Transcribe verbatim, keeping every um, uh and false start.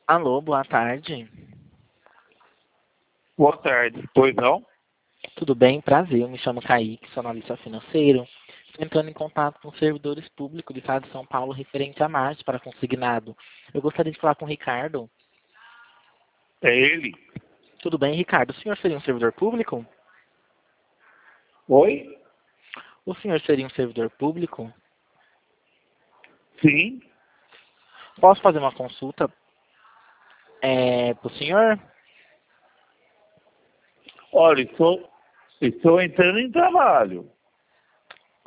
Alô, boa tarde. Boa tarde. Pois não? Tudo bem? Prazer, eu me chamo Kaique, sou analista financeiro. Estou entrando em contato com servidores públicos do estado de São Paulo referente a margem para consignado. Eu gostaria de falar com o Ricardo. É ele? Tudo bem, Ricardo? O senhor seria um servidor público? Oi? O senhor seria um servidor público? Sim. Posso fazer uma consulta é, para o senhor? Olha, estou, estou entrando em trabalho.